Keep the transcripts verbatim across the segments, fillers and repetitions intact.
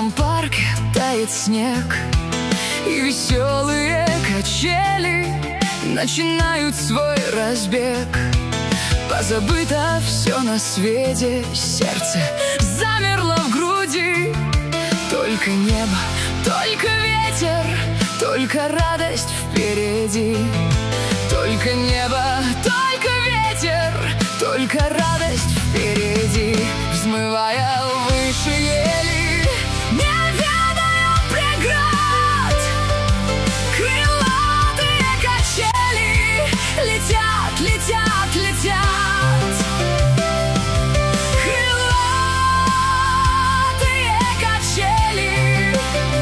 зеленом парке тает снег, и веселые качели начинают свой разбег. Позабыто все на свете, сердце замерло в груди. Только небо, только ветер, только радость впереди. Только небо, только ветер, только радость впереди. Взмывая выше ели, не ведаю преград, крылатые качели летят, летят, летят. Крылатые качели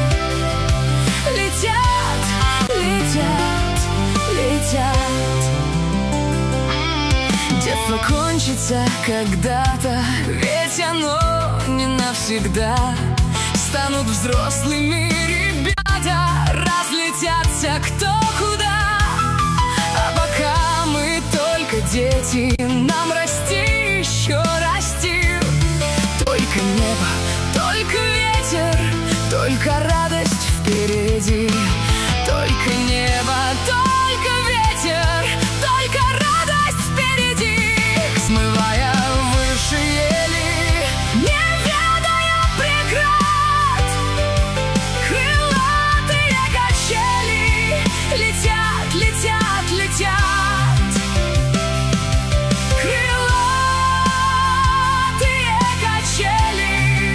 летят, летят, летят. Детство кончится когда-то, ведь оно не навсегда. Станут взрослыми ребята, разлетятся кто куда. А пока мы только дети, нам расти, еще расти. Только небо, только ветер, только радость впереди. Только небо, только ветер, только радость впереди. Смывая выше ели, не ведая преград, крылатые качели летят, летят, летят. Крылатые качели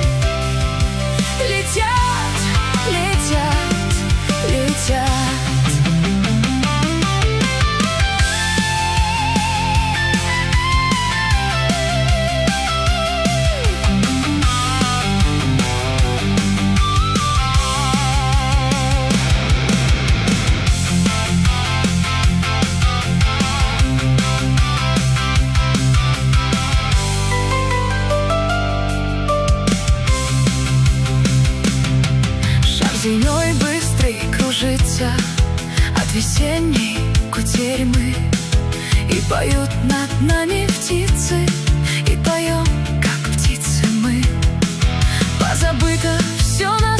летят, летят, летят. Зимой быстрый кружится от весенней кутерьмы, и поют над нами птицы, и поем, как птицы мы. Позабыто все на